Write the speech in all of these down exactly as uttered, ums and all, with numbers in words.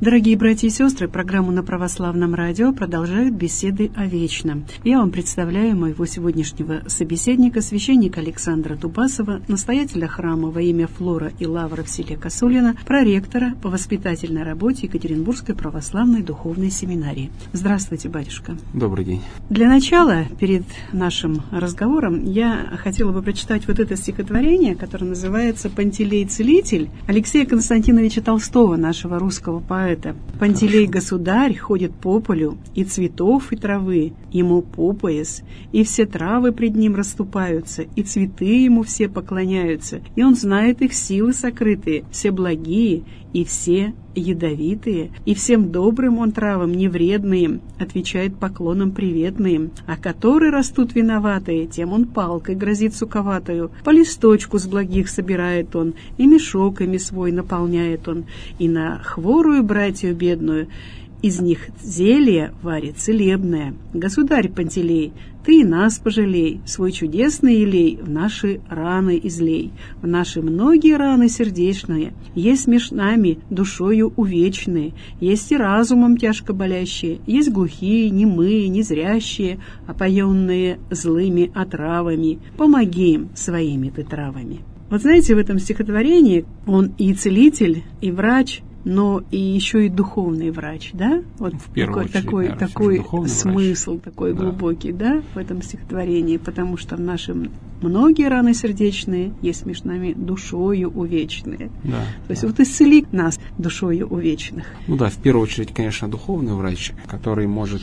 Дорогие братья и сестры, программу на Православном радио продолжают беседы о вечном. Я вам представляю моего сегодняшнего собеседника, священника Александра Дубасова, настоятеля храма во имя Флора и Лавра в селе Косулино, проректора по воспитательной работе Екатеринбургской православной духовной семинарии. Здравствуйте, батюшка. Добрый день. Для начала, перед нашим разговором, я хотела бы прочитать вот это стихотворение, которое называется «Пантелей Целитель» Алексея Константиновича Толстого, нашего русского поэта. Пантелей государь ходит по полю, и цветов, и травы ему по пояс, и все травы пред ним расступаются, и цветы ему все поклоняются, и он знает их силы сокрытые, все благие, и все ядовитые, и всем добрым он травам невредные отвечает поклоном приветные, а которые растут виноватые, тем он палкой грозит суковатою, по листочку с благих собирает он, и мешок ими свой наполняет он, и на хворую братью бедную из них зелье варит целебное. Государь Пантелей, ты и нас пожалей, свой чудесный елей в наши раны излей, в наши многие раны сердечные, есть меж нами душою увечные, есть и разумом тяжко болящие, есть глухие, немые, незрящие, опоенные злыми отравами. Помоги им своими ты травами. Вот знаете, в этом стихотворении он и целитель, и врач, но и еще и духовный врач, да? Вот в первую такой, очередь, такой, наверное, такой смысл, врач. такой Да. глубокий, да, в этом стихотворении, потому что в наши многие раны сердечные есть между нами душою увечные. Да, То есть да. вот исцели нас душою увечных. Ну да, в первую очередь, конечно, духовный врач, который может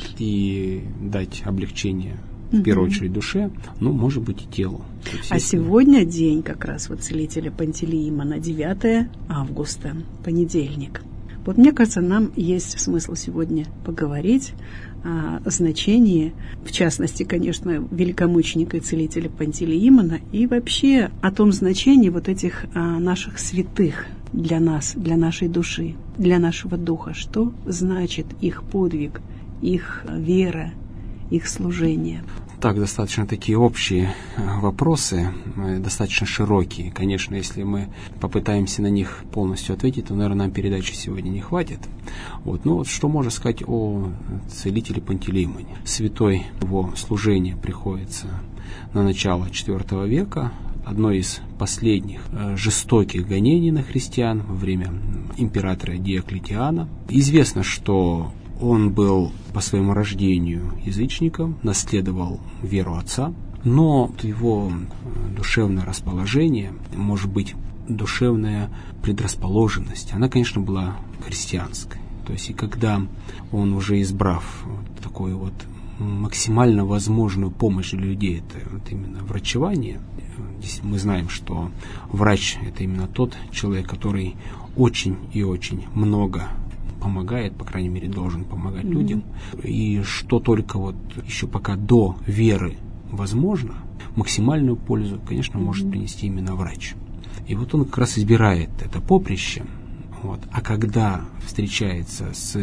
и дать облегчение, в первую очередь, душе, ну, может быть, и телу. А сегодня день как раз вот целителя Пантелеимона, девятое августа, понедельник. Вот мне кажется, нам есть смысл сегодня поговорить о значении, в частности, конечно, великомученика и целителя Пантелеимона, и вообще о том значении вот этих а, наших святых для нас, для нашей души, для нашего духа. Что значит их подвиг, их вера, их служение? Так, достаточно такие общие вопросы, достаточно широкие. Конечно, если мы попытаемся на них полностью ответить, то, наверное, нам передачи сегодня не хватит. Вот. Ну вот что можно сказать о целителе Пантелеимоне? Святой его служение приходится на начало четвёртого века. Одно из последних жестоких гонений на христиан во время императора Диоклетиана. Известно, что он был по своему рождению язычником, наследовал веру отца, но его душевное расположение, может быть, душевная предрасположенность, она, конечно, была христианской. То есть, и когда он, уже избрав вот такую вот максимально возможную помощь для людей, это вот именно врачевание, здесь мы знаем, что врач – это именно тот человек, который очень и очень много помогает, по крайней мере, должен помогать mm-hmm. людям. И что только вот еще пока до веры возможно, максимальную пользу, конечно, mm-hmm. может принести именно врач. И вот он как раз избирает это поприще. Вот. А когда встречается с,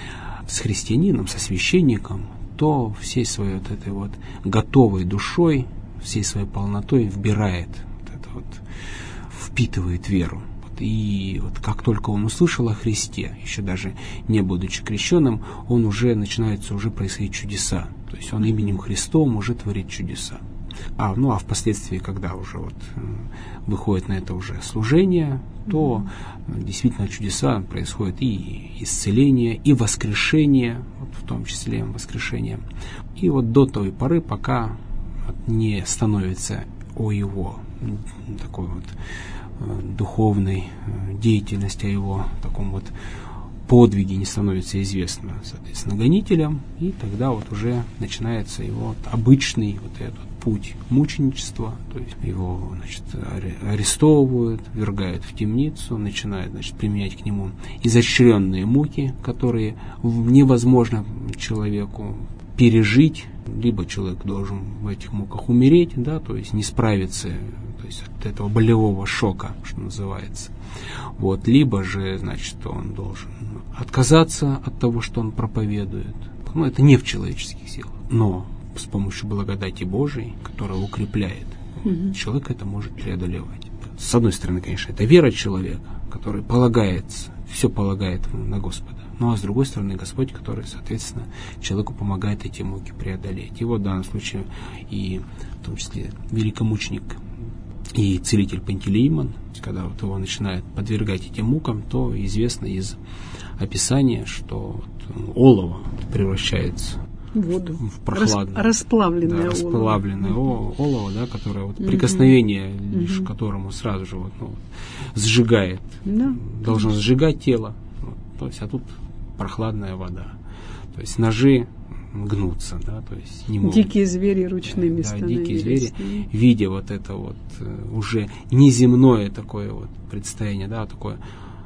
с христианином, со священником, то всей своей вот этой вот готовой душой, всей своей полнотой вбирает, вот это вот, впитывает веру. И вот как только он услышал о Христе, еще даже не будучи крещенным, он уже начинается уже происходить чудеса. То есть он именем Христовым уже творит чудеса. А, ну а впоследствии, когда уже вот выходит на это уже служение, то mm-hmm. действительно чудеса происходят и исцеление, и воскрешение, вот в том числе воскрешение. И вот до той поры, пока не становится о его такой вот духовной деятельности, о его таком вот подвиге не становится известно, соответственно, гонителям, и тогда вот уже начинается его вот обычный вот этот путь мученичества, то есть его, значит, арестовывают, ввергают в темницу, начинают, значит, применять к нему изощренные муки, которые невозможно человеку пережить, либо человек должен в этих муках умереть, да, то есть не справиться, то есть от этого болевого шока, что называется. Вот, либо же, значит, он должен отказаться от того, что он проповедует. Ну, это не в человеческих силах, но с помощью благодати Божией, которая укрепляет, mm-hmm. человек это может преодолевать. С одной стороны, конечно, это вера человека, который полагается все полагает на Господа. Ну а с другой стороны, Господь, который, соответственно, человеку помогает эти муки преодолеть. И вот в данном случае и в том числе великомученик и целитель Пантелеимон, когда вот его начинают подвергать этим мукам, то известно из описания, что вот олово превращается в воду, в прохладное, Рас, расплавленное, да, расплавленное олово, олово, да, которое вот, прикосновение mm-hmm. лишь которому сразу же вот, ну, сжигает, да, должно конечно. сжигать тело, вот, то есть, а тут прохладная вода, то есть ножи гнутся, да, то есть не могут. Дикие звери ручными да, становились. Дикие звери, видя вот это вот уже неземное такое вот предстояние, да, такое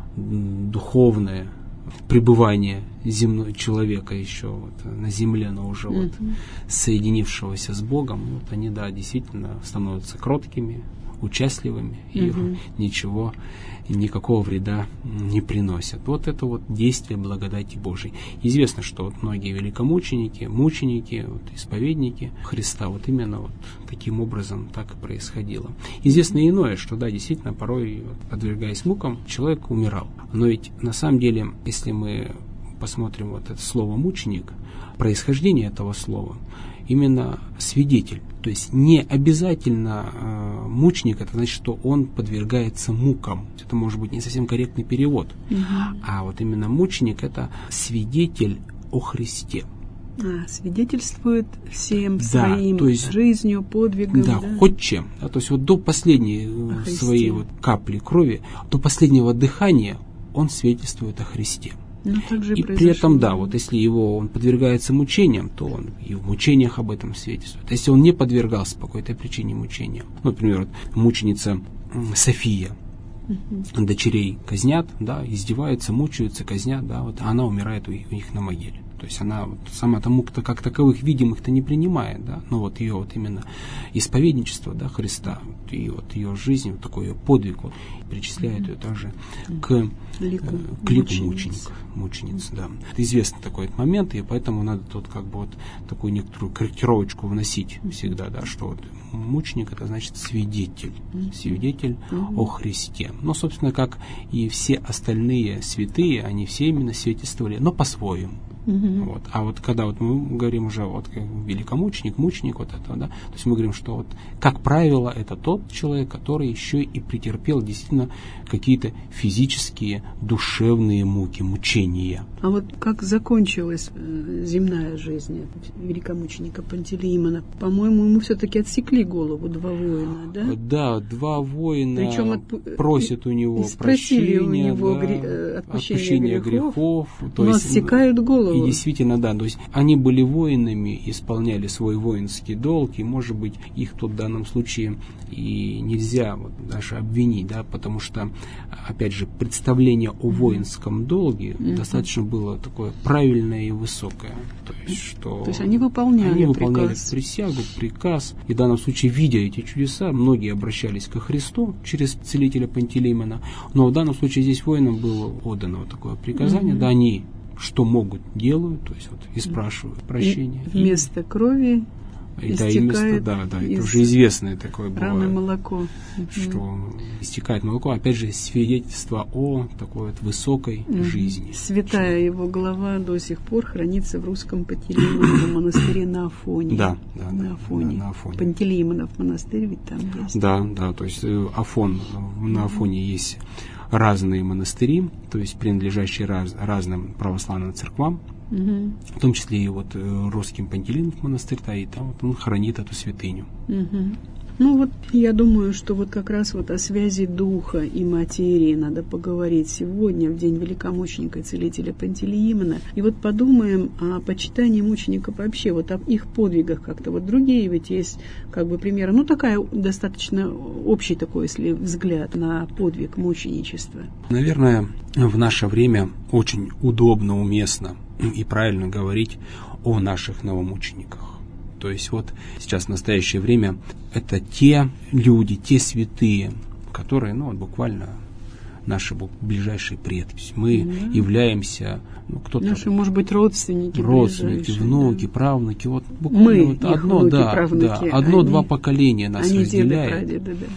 духовное пребывание земного человека еще вот на земле, но уже mm-hmm. вот соединившегося с Богом, вот они, да, действительно становятся кроткими, участливыми, mm-hmm. и ничего, никакого вреда не приносят. Вот это вот действие благодати Божией. Известно, что вот многие великомученики, мученики, вот, исповедники Христа, вот именно вот таким образом так и происходило. Известно и иное, что да, действительно, порой, вот, подвергаясь мукам, человек умирал. Но ведь на самом деле, если мы посмотрим вот это слово «мученик», происхождение этого слова, именно свидетель. То есть не обязательно э, мученик, это значит, что он подвергается мукам. Это может быть не совсем корректный перевод. Угу. А вот именно мученик — это свидетель о Христе. А, свидетельствует всем да, своим то есть, жизнью, подвигом. Да, да, хоть чем. Да, то есть вот до последней своей вот капли крови, до последнего дыхания он свидетельствует о Христе. Ну, так же и, и при этом, да, вот если его он подвергается мучениям, то он и в мучениях об этом свидетельствует. Если он не подвергался по какой-то причине мучениям, например, вот, мученица София, uh-huh. дочерей казнят, да, издеваются, мучаются, казнят, да, вот, а она умирает у них, у них на могиле. То есть она вот, сама-то мук-то как таковых видимых-то не принимает, да, но вот ее вот именно исповедничество, да, Христа, вот, и вот ее жизнь, вот такой ее подвиг, вот, причисляет ее также к лику, к лику мучеников, мучениц, да. Это известный такой момент, и поэтому надо тут как бы вот такую некоторую корректировочку вносить всегда, да, что вот мученик — это значит свидетель, свидетель mm-hmm. о Христе. Но, собственно, как и все остальные святые, они все именно свидетельствовали, но по-своему. Uh-huh. Вот. А вот когда вот мы говорим уже вот как великомученик, мученик вот этого, да, то есть мы говорим, что вот как правило это тот человек, который еще и претерпел действительно какие-то физические, душевные муки, мучения. А вот как закончилась э, земная жизнь великомученика Пантелеимона? По-моему, ему все-таки отсекли голову два воина, да? Да, два воина Причем отпу... просят у него прощения, у него да, гре... отпущения, отпущения грехов, грехов, то но есть, отсекают голову. И действительно, да, то есть они были воинами, исполняли свой воинский долг, и, может быть, их тут в данном случае и нельзя вот даже обвинить, да, потому что, опять же, представление о воинском долге mm-hmm. достаточно было такое правильное и высокое. То есть, что то есть они выполняли они выполняли приказ. присягу, приказ, и в данном случае, видя эти чудеса, многие обращались ко Христу через целителя Пантелеимона, но в данном случае здесь воинам было отдано вот такое приказание, mm-hmm. да, они что могут, делают, то есть вот и спрашивают прощения. И вместо и, крови и, да, и вместо, да, да, это уже известное такое бывает. молоко. Что mm. истекает молоко, опять же, свидетельство о такой вот высокой mm. жизни. Святая что... его глава до сих пор хранится в русском Пантелеимоновом монастыре на Афоне. Да, да, на Афоне. Да, на Афоне. Пантелеимонов монастырь ведь там есть. Да, да, то есть Афон, на Афоне есть разные монастыри, то есть принадлежащие раз, разным православным церквам, угу. в том числе и вот русским Пантелеимонов монастырь, да, и там вот он хранит эту святыню. Угу. Ну вот я думаю, что вот как раз вот о связи духа и материи надо поговорить сегодня, в день великомученика и целителя Пантелеимона. И вот подумаем о почитании мучеников вообще, вот о их подвигах как-то. Вот другие ведь есть как бы примеры. Ну такая достаточно общий такой, если взгляд на подвиг мученичества. Наверное, в наше время очень удобно, уместно и правильно говорить о наших новомучениках. То есть вот сейчас в настоящее время это те люди, те святые, которые, ну, буквально наши ближайшие предки. Мы mm-hmm. являемся, ну, кто-то... Наши, может быть, родственники. Родственники, внуки, да. правнуки. Вот буквально Мы, вот одно, внуки, да, правнуки, да, одно-два они, поколения нас они разделяет. Деды, прадеды, да.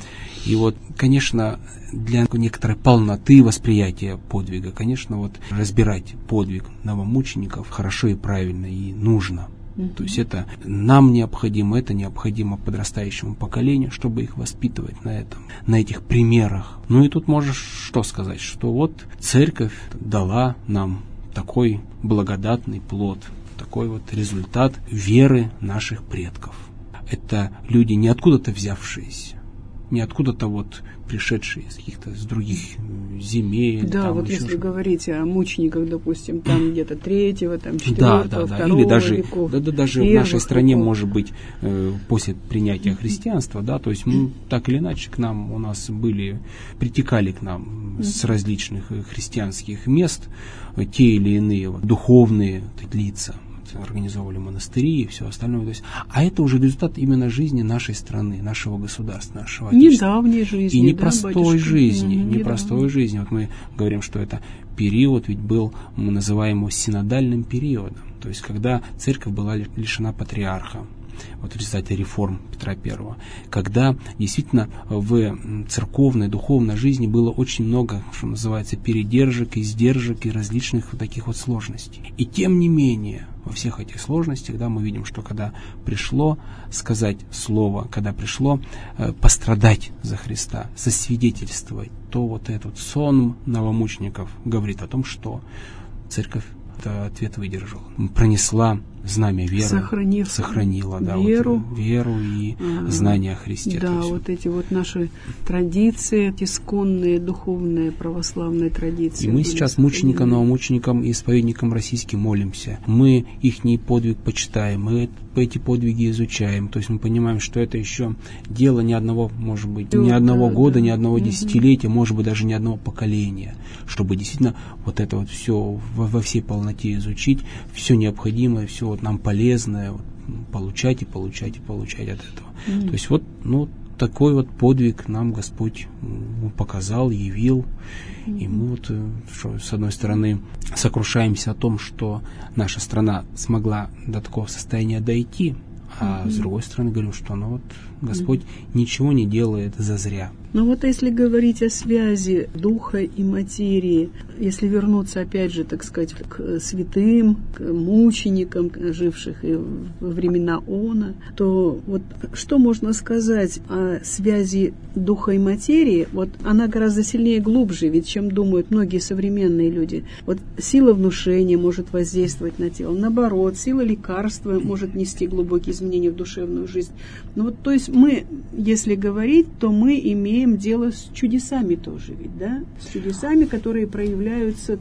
И вот, конечно, для некоторой полноты восприятия подвига, конечно, вот разбирать подвиг новомучеников хорошо и правильно, и нужно. Mm-hmm. То есть это нам необходимо, это необходимо подрастающему поколению, чтобы их воспитывать на этом, на этих примерах. Ну и тут можешь что сказать, что вот церковь дала нам такой благодатный плод, такой вот результат веры наших предков. Это люди не откуда-то взявшиеся, не откуда-то вот пришедшие из каких-то с других земель. Да, там вот если что-то. Говорить о мучениках, допустим, там где-то третьего, там четвертого, да, да, да. второго Или даже, веков, да, да, даже в нашей стране, веков. Может быть, э, после принятия христианства, да, то есть мы так или иначе к нам, у нас были, притекали к нам с различных христианских мест э, те или иные вот, духовные лица. Организовывали монастыри и все остальное. То есть, а это уже результат именно жизни нашей страны, нашего государства, нашего отечества. Недавней жизни. И непростой да, жизни. Mm-hmm, непростой жизни. Вот мы говорим, что это период, ведь был, мы называем его синодальным периодом. То есть, когда церковь была лишена патриарха. Вот в результате реформ Петра Первого, когда действительно в церковной, духовной жизни было очень много, что называется, передержек, издержек и различных вот таких вот сложностей. И тем не менее, во всех этих сложностях, да, мы видим, что когда пришло сказать слово, когда пришло э, пострадать за Христа, засвидетельствовать, то вот этот сон новомучеников говорит о том, что церковь этот ответ выдержала, пронесла знамя веры, Сохранив сохранила да, веру, вот, веру и а, знание о Христе. Да, вот эти вот наши традиции, исконные, духовные, православные традиции. И мы сейчас мученикам, новомученикам и исповедникам российским молимся. Мы ихний подвиг почитаем, мы эти подвиги изучаем. То есть мы понимаем, что это еще дело ни одного, может быть, ни одного да, года, да. ни одного угу. десятилетия, может быть, даже ни одного поколения, чтобы действительно вот это вот все во, во всей полноте изучить, все необходимое, все вот нам полезное, вот, получать и получать и получать от этого. Mm. То есть вот, ну, такой вот подвиг нам Господь показал, явил. Mm-hmm. И мы вот, что, с одной стороны, сокрушаемся о том, что наша страна смогла до такого состояния дойти, а mm-hmm. с другой стороны говорим, что ну вот Господь mm-hmm. ничего не делает зазря. Но вот если говорить о связи духа и материи, если вернуться опять же, так сказать, к святым, к мученикам, живших и во времена Она, то вот что можно сказать о связи духа и материи? Вот она гораздо сильнее и глубже, ведь чем думают многие современные люди. Вот сила внушения может воздействовать на тело, наоборот, сила лекарства может нести глубокие изменения в душевную жизнь. Ну вот, то есть мы, если говорить, то мы имеем дело с чудесами тоже ведь, да? С чудесами, которые проявляются,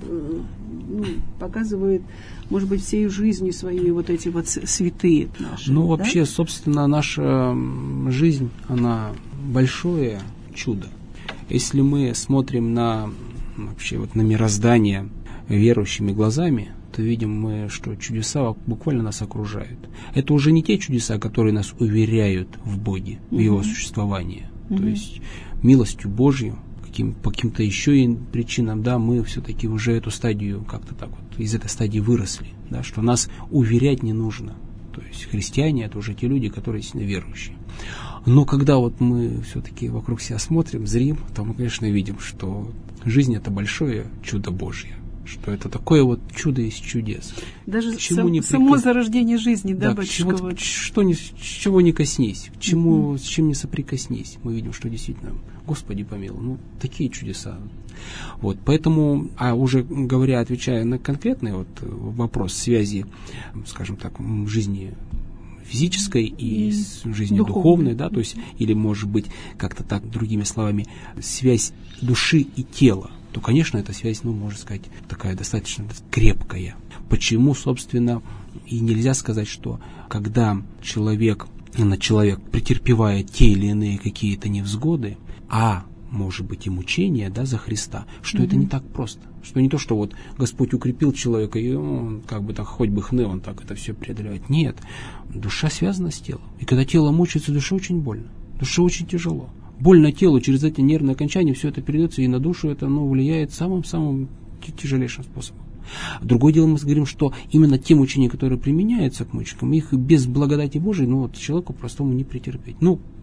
ну, показывают, может быть, всей жизнью своей вот эти вот святые наши. Ну, да? вообще, собственно, наша жизнь, она большое чудо. Если мы смотрим на вообще вот на мироздание верующими глазами, то видим мы, что чудеса буквально нас окружают. Это уже не те чудеса, которые нас уверяют в Боге, в Его mm-hmm. существовании. Mm-hmm. То есть милостью Божью, каким, по каким-то еще и причинам, да, мы все-таки уже эту стадию как-то так вот, из этой стадии выросли, да, что нас уверять не нужно. То есть христиане — это уже те люди, которые сильно верующие. Но когда вот мы все-таки вокруг себя смотрим, зрим, то мы, конечно, видим, что жизнь — это большое чудо Божье. Что это такое вот чудо из чудес. Даже сам, не само прикос... зарождение жизни, да, да батюшка? Вот, вот. Что ни, чего не коснись, к чему, mm-hmm. с чем не соприкоснись, мы видим, что действительно, Господи помилуй, ну, такие чудеса. Вот, поэтому, а уже говоря, отвечая на конкретный вот вопрос связи, скажем так, жизни физической и, и жизни духовной, духовной, да, то есть, или, может быть, как-то так, другими словами, связь души и тела, то, конечно, эта связь, ну, можно сказать, такая достаточно крепкая. Почему, собственно, и нельзя сказать, что когда человек, именно человек претерпевает те или иные какие-то невзгоды, а, может быть, и мучения, да, за Христа, что mm-hmm. это не так просто. Что не то, что вот Господь укрепил человека, и он как бы так, хоть бы хны, он так это все преодолевает. Нет, душа связана с телом. И когда тело мучается, душе очень больно, душе очень тяжело. Больно телу, через эти нервные окончания все это передается, и на душу это, ну, влияет самым-самым тяжелейшим способом. Другое дело, мы говорим, что именно те мучения, которые применяются к мученикам, их без благодати Божией, ну, вот человеку простому не претерпеть. Ну,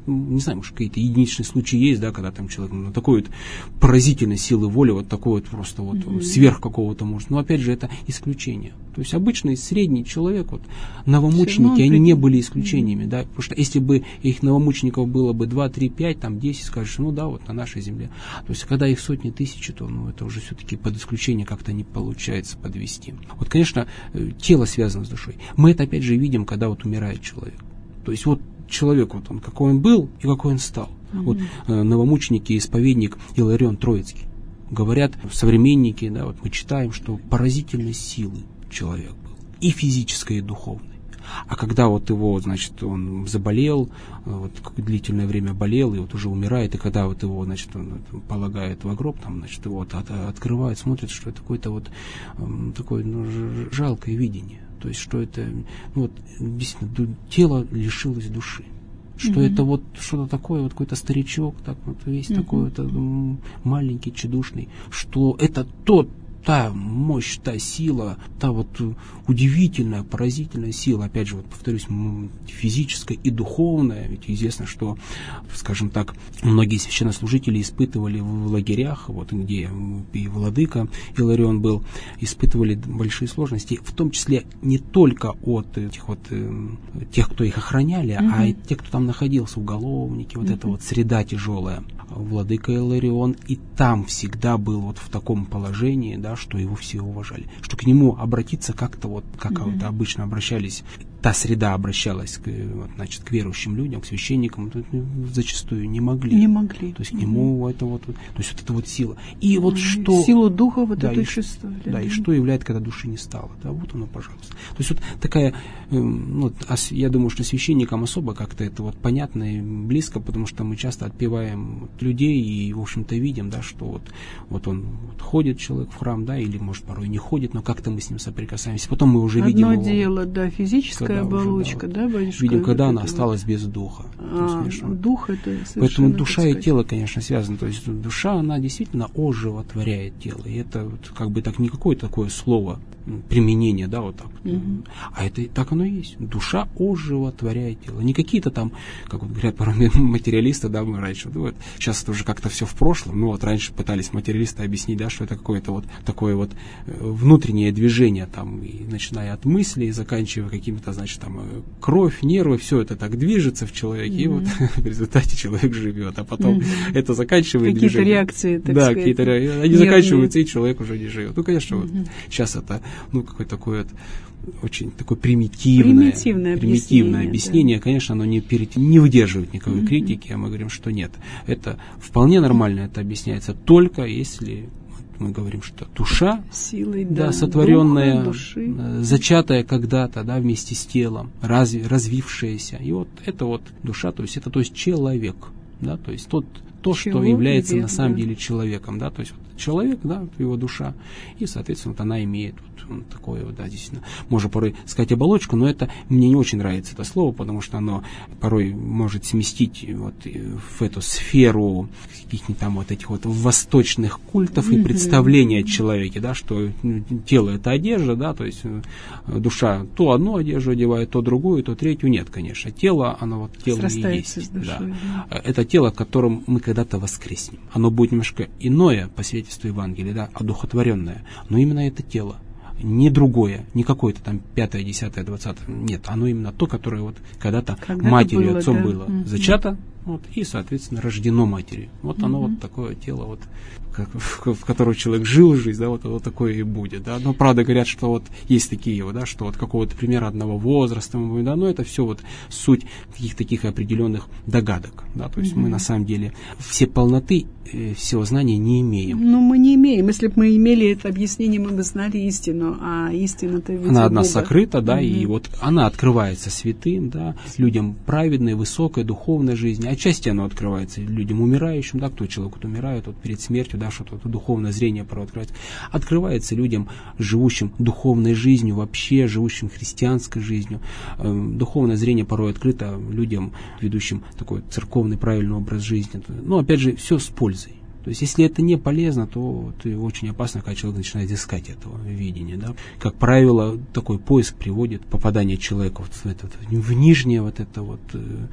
не знаю, может, какие-то единичные случаи есть, да, когда там человек ну, такой вот поразительной силы воли, вот такой вот просто вот mm-hmm. сверх какого-то может. Но опять же, это исключение. То есть обычный средний человек, вот новомученики, они не были исключениями, mm-hmm. да, потому что если бы их новомучеников было бы два, три, пять, там десять, скажешь, ну да, вот на нашей земле. То есть когда их сотни тысяч, то ну, это уже все-таки под исключение как-то не получается подвести. Вот, конечно, тело связано с душой. Мы это опять же видим, когда вот умирает человек. То есть вот человек, вот он, какой он был и какой он стал. Mm-hmm. Вот э, новомученик и исповедник Иларион Троицкий говорят, современники, да, вот мы читаем, что поразительной силы человек был, и физической, и духовной. А когда вот его, значит, он заболел, вот длительное время болел, и вот уже умирает, и когда вот его, значит, он полагает в гроб, там, значит, его от, от, открывает, смотрит, что это какое-то вот э, такое ну, жалкое видение. То есть, что это, ну, вот, действительно, тело лишилось души. Что mm-hmm. это вот что-то такое, вот какой-то старичок, так вот весь mm-hmm. такой вот м- маленький, тщедушный, что это тот, та мощь, та сила, та вот удивительная, поразительная сила, опять же, вот повторюсь, физическая и духовная, ведь известно, что, скажем так, многие священнослужители испытывали в лагерях, вот где и владыка Иларион был, испытывали большие сложности, в том числе не только от этих вот, тех, кто их охраняли, mm-hmm. а и тех, кто там находился, уголовники, вот mm-hmm. эта вот среда тяжелая. Владыка Иларион и там всегда был вот в таком положении, да, что его все уважали, что к нему обратиться как-то вот, как mm-hmm. вот обычно обращались, та среда обращалась к, вот, значит, к верующим людям, к священникам, зачастую не могли. Не могли. То есть к нему mm-hmm. это вот, то есть вот эта вот сила. И вот mm-hmm. что... Силу духа вот да, эту и, чувствовали. Да, да, и что является, когда души не стало. Да, вот оно, пожалуйста. То есть вот такая, ну, я думаю, что священникам особо как-то это вот понятно и близко, потому что мы часто отпеваем людей и, в общем-то, видим, да, что вот, вот он вот ходит, человек в храм, да, или, может, порой не ходит, но как-то мы с ним соприкасаемся. Потом мы уже Одно видим Одно его, дело, да, физическая оболочка, уже, да, вот, да, батюшка? Видим, когда она вот осталась без духа. А, есть, дух это совершенно... Поэтому душа и тело, конечно, связаны. То есть душа, она действительно оживотворяет тело. И это вот, как бы так не какое-то такое слово, применение, да, вот так. Mm-hmm. А это так оно и есть. Душа оживотворяет тело. Не какие-то там, как вот говорят порой материалисты, да, мы раньше, ну, вот, сейчас это уже как-то все в прошлом, ну вот раньше пытались материалисты объяснить, да, что это какое-то вот такое вот внутреннее движение, там, и начиная от мыслей, и заканчивая какими-то, значит, там, кровь, нервы, все это так движется в человеке, mm-hmm. и вот в результате человек живет, а потом mm-hmm. это заканчивает какие-то движение. реакции, так да, сказать. какие-то реакции, они нервные. Заканчиваются, и человек уже не живет. Ну, конечно, mm-hmm. вот сейчас это, ну, какое-то такое вот очень такое примитивное, примитивное, примитивное объяснение, объяснение. Да. Конечно, оно не, перед, не выдерживает никакой mm-hmm. критики, а мы говорим, что нет. Это вполне нормально, это объясняется только если мы говорим, что душа, силой, да, да, сотворенная, духа, души. Зачатая когда-то, да, вместе с телом, разви, развившаяся. И вот это вот душа, то есть это то есть человек, да, то есть тот, то, Чего что является век, на самом да. деле человеком, да, то есть вот человек, да, его душа, и, соответственно, вот она имеет вот такое, вот, да, действительно, можно порой сказать оболочку, но это, мне не очень нравится это слово, потому что оно порой может сместить вот в эту сферу каких-нибудь там вот этих вот восточных культов mm-hmm. и представлений о человеке, да, что тело это одежда, да, то есть душа то одну одежду одевает, то другую, то третью, нет, конечно, тело, оно вот тело и есть, с душой, да. Да. Это тело, которым мы когда-то воскреснем, оно будет немножко иное по свидетельству Евангелия, да, одухотворенное, но именно это тело. Не другое, не какое-то там пятое, десятое, двадцатое. Нет, оно именно то, которое вот когда-то, когда-то матерью, было, отцом да? было mm-hmm. зачато, вот, и, соответственно, рождено матерью. Вот mm-hmm. оно вот такое тело, вот, как, в, в котором человек жил жизнь, да, вот, вот такое и будет. Да. Но правда говорят, что вот есть такие вот, да, что вот какого-то примера одного возраста, да, но это все вот суть каких-то таких определенных догадок. Да, то есть mm-hmm. мы на самом деле все полноты э, всего знания не имеем. Ну, мы не имеем. Если бы мы имели это объяснение, мы бы знали истину, а истина-то ведь она от нас Бога. Сокрыта, да, mm-hmm. и вот она открывается святым, да, людям праведной, высокой, духовной жизни. Отчасти оно открывается людям умирающим, да, кто человек вот умирает вот перед смертью, да, что-то вот, духовное зрение порой открывается. Открывается людям, живущим духовной жизнью, вообще живущим христианской жизнью. Эм, духовное зрение порой открыто людям, ведущим такой церковный правильный образ жизни. Но, опять же, все с пользой. То есть, если это не полезно, то, то очень опасно, когда человек начинает искать этого видения. Да? Как правило, такой поиск приводит попадание человека вот в, этот, в нижнее вот это вот э,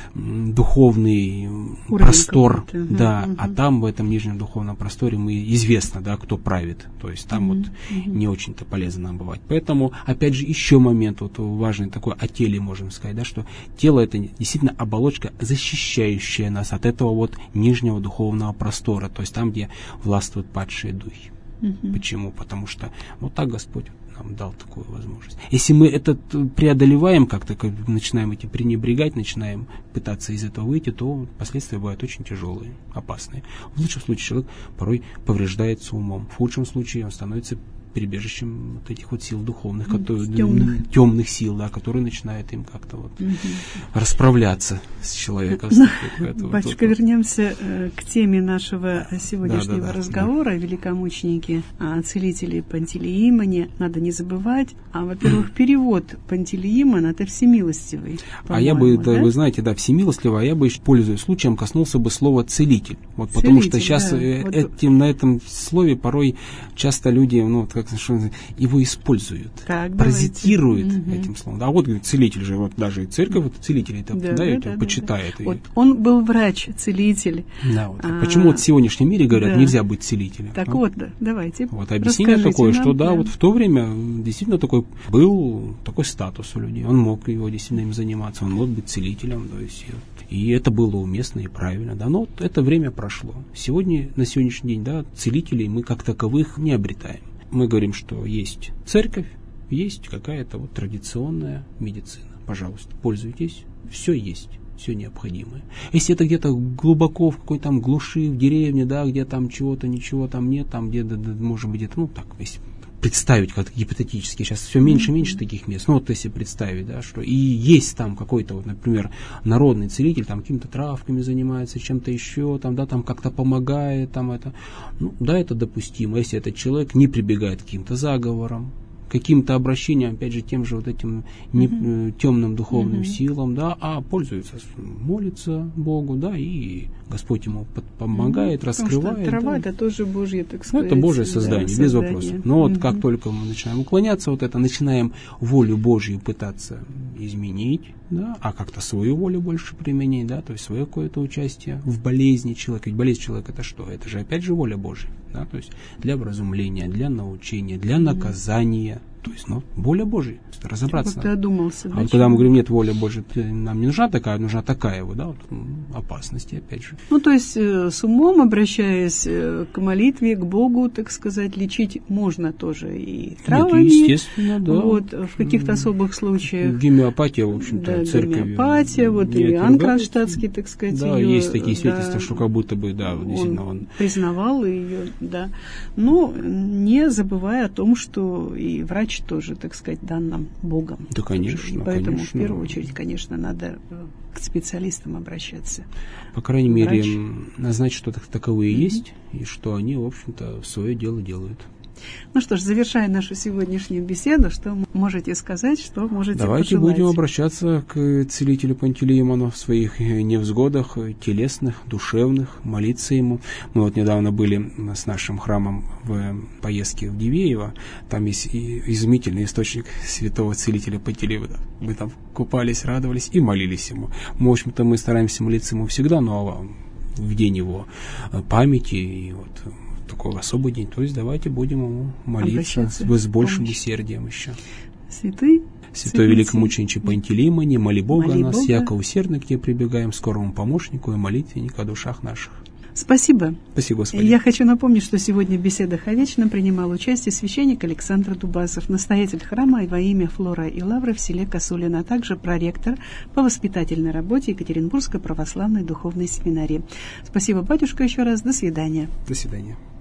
духовный уровень простор. Да, угу. А там в этом нижнем духовном просторе мы известно, да, кто правит. То есть там угу. вот угу. не очень-то полезно нам бывать. Поэтому, опять же, еще момент вот важный такой о теле, можем сказать, да, что тело это действительно оболочка, защищающая нас от этого вот нижнего духовного простора. То есть там, где властвуют падшие духи. Uh-huh. Почему? Потому что вот так Господь нам дал такую возможность. Если мы это преодолеваем как-то, как начинаем эти пренебрегать, начинаем пытаться из этого выйти, то последствия бывают очень тяжелые, опасные. В лучшем случае человек порой повреждается умом. В худшем случае он становится прибежищем вот этих вот сил духовных, которые, темных. темных сил, да, которые начинают им как-то вот угу. расправляться с человеком. Батюшка, вот, вернемся э, к теме нашего сегодняшнего да, да, да, разговора о великомученике, о целителе Пантелеимоне. Надо не забывать, а, во-первых, перевод Пантелеимон — это всемилостивый. А я бы, да? вы знаете, да, всемилостливый, а я бы, пользуясь случаем, коснулся бы слова целитель. Вот, целитель потому что сейчас да, этим, вот. На этом слове порой часто люди, ну, как его используют, так, паразитируют угу. этим словом. А вот, говорит, целитель же, вот даже и церковь вот, целителей это, да, да, да, да, почитает. Да. Вот он был врач, целитель. Да, вот. А, почему вот в сегодняшнем мире говорят, да. нельзя быть целителем? Так ну, вот, да, давайте. Вот объяснение такое, нам, что да, да, вот в то время действительно такой был такой статус у людей. Он мог его действительно им заниматься, он мог быть целителем, то есть и это было уместно и правильно, да. Но вот это время прошло. Сегодня, на сегодняшний день, да, целителей мы как таковых не обретаем. Мы говорим, что есть церковь, есть какая-то вот традиционная медицина. Пожалуйста, пользуйтесь, все есть, все необходимое. Если это где-то глубоко в какой-то там глуши, в деревне, да, где там чего-то, ничего там нет, там где-то, может быть, где-то, ну так, если представить как гипотетически, сейчас все меньше и меньше таких мест, ну вот если представить, да, что и есть там какой-то, вот, например, народный целитель, там какими-то травками занимается, чем-то еще, там, да, там как-то помогает, там это, ну, да, это допустимо, если этот человек не прибегает к каким-то заговорам, каким-то обращением, опять же, тем же вот этим не, uh-huh. темным духовным uh-huh. силам, да, а пользуется, молится Богу, да, и Господь ему помогает, uh-huh. раскрывает. Потому что трава, да. это тоже Божье, так сказать. Ну, это Божье создание, да, без создание. вопросов. Но uh-huh. вот как только мы начинаем уклоняться, вот это, начинаем волю Божью пытаться изменить, да, а как-то свою волю больше применить, да, то есть свое какое-то участие в болезни человека. Ведь болезнь человека это что? Это же опять же воля Божья, да, то есть для вразумления, для научения, для наказания. То есть, ну, воля Божья, разобраться. Вот ты одумался, да, а вот когда мы говорим, нет, воля Божья, нам не нужна такая, нужна такая вот, да, вот, опасности, опять же. Ну, то есть, э, с умом, обращаясь э, к молитве, к Богу, так сказать, лечить можно тоже и травами. Нет, естественно, да. Вот, в каких-то особых случаях. Гомеопатия, в общем-то, да, церковь. Гомеопатия, вот, Иоанн Кронштадтский, так сказать, да, ее, есть такие свидетельства, да, что как будто бы, да, действительно он... он признавал ее, да. Но не забывая о том, что и врач тоже, так сказать, дан нам Богом. Да, конечно. И поэтому конечно. в первую очередь, конечно, надо к специалистам обращаться. По крайней Врач. мере, знать, что таковые mm-hmm. есть, и что они, в общем-то, свое дело делают. Ну что ж, завершая нашу сегодняшнюю беседу, что можете сказать, что можете Давайте пожелать? будем обращаться к целителю Пантелеимону в своих невзгодах, телесных, душевных, молиться ему. Мы вот недавно были с нашим храмом в поездке в Дивеево, там есть изумительный источник святого целителя Пантелеимона. Мы там купались, радовались и молились ему. Мы, в общем-то, мы стараемся молиться ему всегда, но в день его памяти и вот такой особый день. То есть давайте будем ему молиться с, с большим помощь. усердием еще. Святый, Святой великомучениче Пантелеимоне, моли Бога о нас, Бога. Яко усердно к Тебе прибегаем, скорому помощнику и молитвеннику о душах наших. Спасибо. Спасибо, Господи. Я хочу напомнить, что сегодня в беседах о вечном принимал участие священник Александр Дубасов, настоятель храма во имя Флора и Лавры в селе Косулино, а также проректор по воспитательной работе Екатеринбургской православной духовной семинарии. Спасибо, батюшка, еще раз. До свидания. До свидания.